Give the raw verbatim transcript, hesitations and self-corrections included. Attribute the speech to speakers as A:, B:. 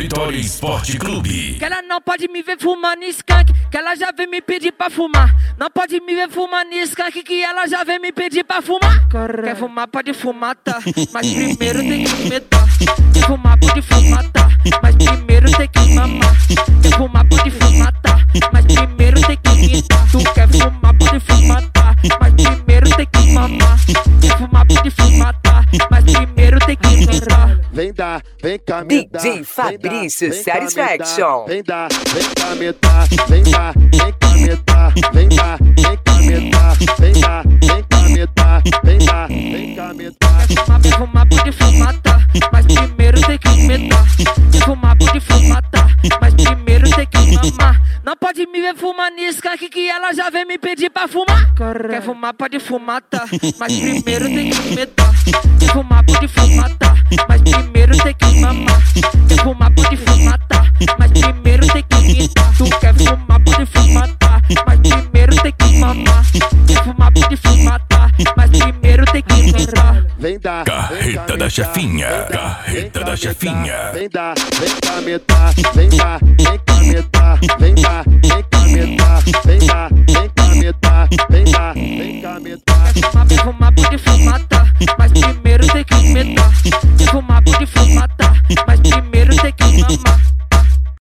A: Vitória Esporte Clube.
B: Que ela não pode me ver fumando skunk, que ela já vem me pedir pra fumar. Não pode me ver fumando skunk, que ela já vem me pedir pra fumar. Quer fumar, pode fumar, tá? Mas primeiro tem que metar. Quer fumar, pode fumar, tá? Mas primeiro tem que mamar. Quer fumar, pode fumar, tá? Mas primeiro tem que mitar. Tu quer fumar, pode fumar, tá? Mas primeiro tem que mamar. Quer fumar, pode fumar, tá? Mas primeiro tem que mitar.
C: Vem dar, vem cá me dar.
D: D J Fabrício Satisfaction.
C: Vem dar, vem cá me dar. Vem dar, vem cá me dar. Vem dar, vem cá me dar. Vem dar, vem cá me dar. Vem dar, vem cá me dar.
B: Quer fumar, quer fumar, pode fumar, tá? Mas primeiro tem que metar. Quer fumar, pode fumar, tá? Mas primeiro tem que mamar. Não pode me ver fumando skunk, que ela já vem me pedir pra fumar. Quer fumar, pode fumar, tá? Mas primeiro tem que metar. Quer fumar, pode fumar, tá? Mas primeiro tem que mamar. Quer fumar, pode fumar, tá? Mas primeiro tem que mitar. Tu quer fumar, pode fumar, tá? Mas primeiro tem que mamar. Quer fumar, pode fumar, tá? Mas primeiro tem que mitar.
C: Vem dar,
A: Carreta da chefinha, carreta da chefinha.
C: Vem dar, vem cá me dar. Vem dar, vem cá me dar. Vem dar, vem cá me dar. Vem dar, vem cá me dar. Vem dar, vem cá me dar.
B: Quer fumar, quer fumar, pode fumar,